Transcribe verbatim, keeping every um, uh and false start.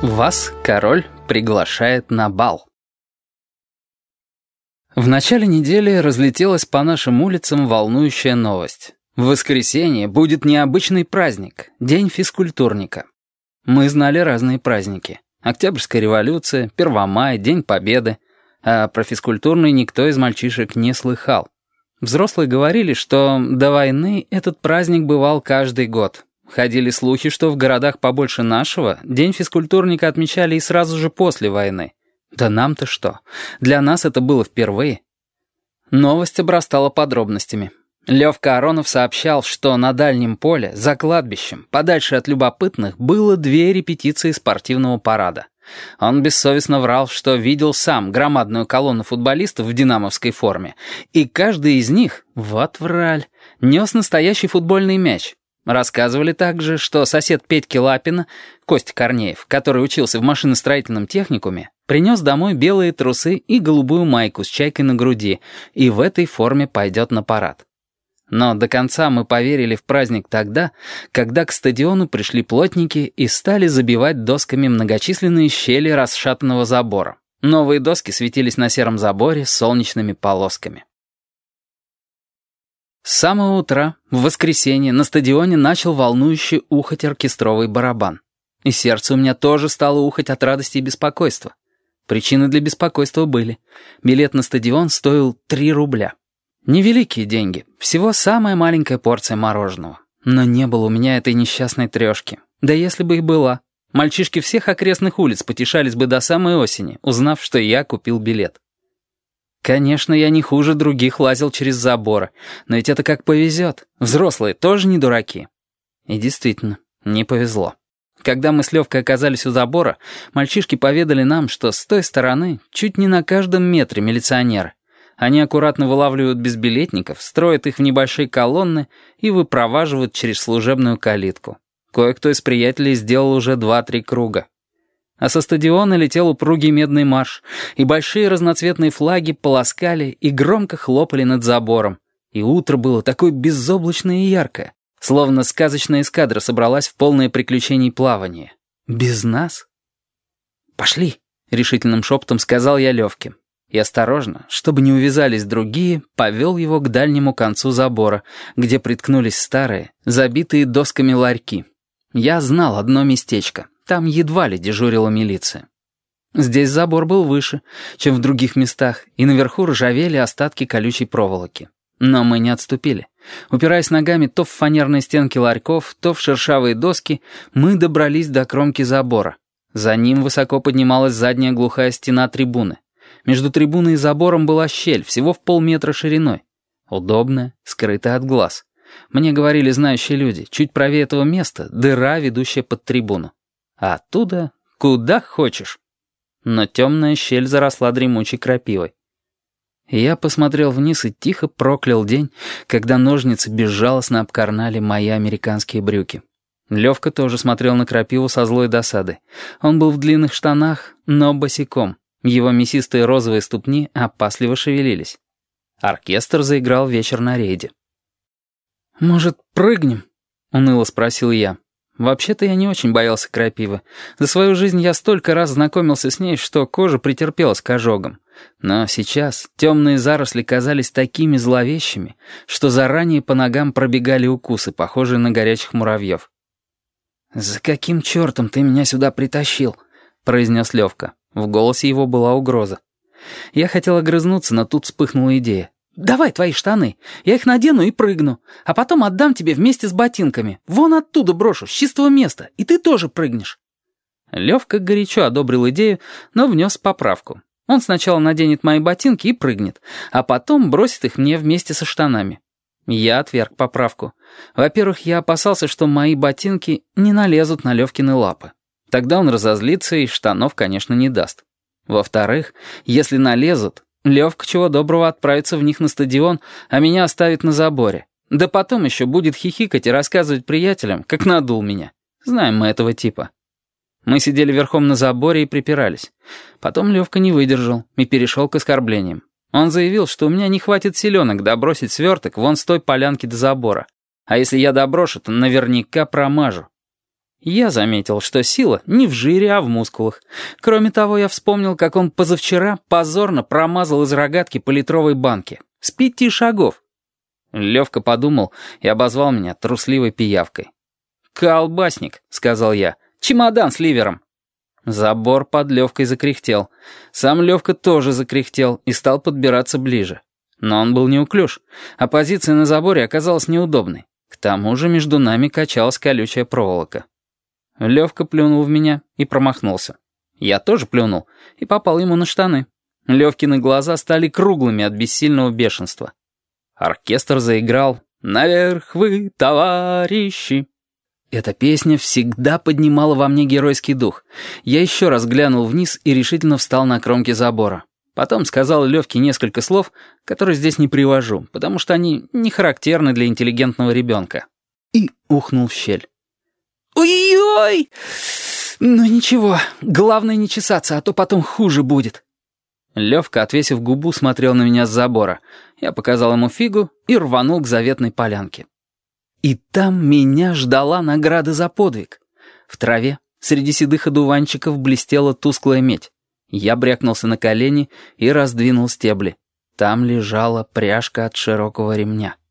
Вас король приглашает на бал. В начале недели разлетелась по нашим улицам волнующая новость. В воскресенье будет необычный праздник — День физкультурника. Мы знали разные праздники. Октябрьская революция, Первомай, День Победы. А про физкультурный никто из мальчишек не слыхал. Взрослые говорили, что до войны этот праздник бывал каждый год. Ходили слухи, что в городах побольше нашего День физкультурника отмечали и сразу же после войны. Да нам-то что? Для нас это было впервые. Новость обрастала подробностями. Левка Аронов сообщал, что на дальнем поле, за кладбищем, подальше от любопытных, было две репетиции спортивного парада. Он бессовестно врал, что видел сам громадную колонну футболистов в динамовской форме, и каждый из них, вот враль, нес настоящий футбольный мяч. Рассказывали также, что сосед Петьки Лапина, Костя Корнеев, который учился в машиностроительном техникуме, принес домой белые трусы и голубую майку с чайкой на груди, и в этой форме пойдет на парад. Но до конца мы поверили в праздник тогда, когда к стадиону пришли плотники и стали забивать досками многочисленные щели расшатанного забора. Новые доски светились на сером заборе с солнечными полосками. С самого утра, в воскресенье, на стадионе начал волнующий ухать оркестровый барабан. И сердце у меня тоже стало ухать от радости и беспокойства. Причины для беспокойства были. Билет на стадион стоил три рубля. Невеликие деньги, всего самая маленькая порция мороженого. Но не было у меня этой несчастной трешки. Да если бы и была. Мальчишки всех окрестных улиц потешались бы до самой осени, узнав, что я купил билет. Конечно, я не хуже других лазил через заборы, но ведь это как повезет. Взрослые тоже не дураки. И действительно, не повезло. Когда мы с Левкой оказались у забора, мальчишки поведали нам, что с той стороны чуть не на каждом метре милиционеры. Они аккуратно вылавливают безбилетников, строят их в небольшие колонны и выпроваживают через служебную калитку. Кое-кто из приятелей сделал уже два-три круга. А со стадиона летел упругий медный марш, и большие разноцветные флаги полоскали и громко хлопали над забором. И утро было такое безоблачное и яркое, словно сказочная эскадра собралась в полное приключений плавания. Без нас? «Пошли», — решительным шепотом сказал я Левке. И осторожно, чтобы не увязались другие, повел его к дальнему концу забора, где приткнулись старые, забитые досками ларьки. Я знал одно местечко. Там едва ли дежурила милиция. Здесь забор был выше, чем в других местах, и наверху ржавели остатки колючей проволоки. Но мы не отступили. Упираясь ногами то в фанерные стенки ларьков, то в шершавые доски, мы добрались до кромки забора. За ним высоко поднималась задняя глухая стена трибуны. Между трибуной и забором была щель, всего в полметра шириной. Удобная, скрытая от глаз. Мне говорили знающие люди, чуть правее этого места дыра, ведущая под трибуну. А оттуда куда хочешь. Но темная щель заросла дремучей крапивой. Я посмотрел вниз и тихо проклял день, когда ножницы безжалостно обкорнали мои американские брюки. Левка тоже смотрел на крапиву со злой досадой. Он был в длинных штанах, но босиком. Его мясистые розовые ступни опасливо шевелились. Оркестр заиграл вечер на рейде. «Может, прыгнем?» — уныло спросил я. Вообще-то я не очень боялся крапивы. За свою жизнь я столько раз знакомился с ней, что кожа претерпелась к ожогам. Но сейчас темные заросли казались такими зловещими, что заранее по ногам пробегали укусы, похожие на горячих муравьев. «За каким чертом ты меня сюда притащил?» — произнес Левка. В голосе его была угроза. Я хотел огрызнуться, но тут вспыхнула идея. «Давай твои штаны, я их надену и прыгну, а потом отдам тебе вместе с ботинками. Вон оттуда брошу, с чистого места, и ты тоже прыгнешь». Левка горячо одобрил идею, но внес поправку. Он сначала наденет мои ботинки и прыгнет, а потом бросит их мне вместе со штанами. Я отверг поправку. Во-первых, я опасался, что мои ботинки не налезут на Левкины лапы. Тогда он разозлится и штанов, конечно, не даст. Во-вторых, если налезут, Левка чего доброго отправится в них на стадион, а меня оставит на заборе. Да потом еще будет хихикать и рассказывать приятелям, как надул меня. Знаем мы этого типа. Мы сидели верхом на заборе и припирались. Потом Левка не выдержал и перешел к оскорблениям. Он заявил, что у меня не хватит силенок добросить сверток вон с той полянки до забора. А если я доброшу, то наверняка промажу. Я заметил, что сила не в жире, а в мускулах. Кроме того, я вспомнил, как он позавчера позорно промазал из рогатки по литровой банке. С пяти шагов. Левка подумал и обозвал меня трусливой пиявкой. «Колбасник», — сказал я, — «чемодан с ливером». Забор под Левкой закряхтел. Сам Левка тоже закряхтел и стал подбираться ближе. Но он был неуклюж, а позиция на заборе оказалась неудобной. К тому же между нами качалась колючая проволока. Левка плюнул в меня и промахнулся. Я тоже плюнул и попал ему на штаны. Левкины глаза стали круглыми от бессильного бешенства. Оркестр заиграл «Наверх вы, товарищи». Эта песня всегда поднимала во мне геройский дух. Я еще раз глянул вниз и решительно встал на кромке забора. Потом сказал Левке несколько слов, которые здесь не привожу, потому что они не характерны для интеллигентного ребенка. И ухнул в щель. «Ой-ой! Ну ничего, главное не чесаться, а то потом хуже будет». Левка, отвесив губу, смотрел на меня с забора. Я показал ему фигу и рванул к заветной полянке. И там меня ждала награда за подвиг. В траве среди седых одуванчиков блестела тусклая медь. Я брякнулся на колени и раздвинул стебли. Там лежала пряжка от широкого ремня.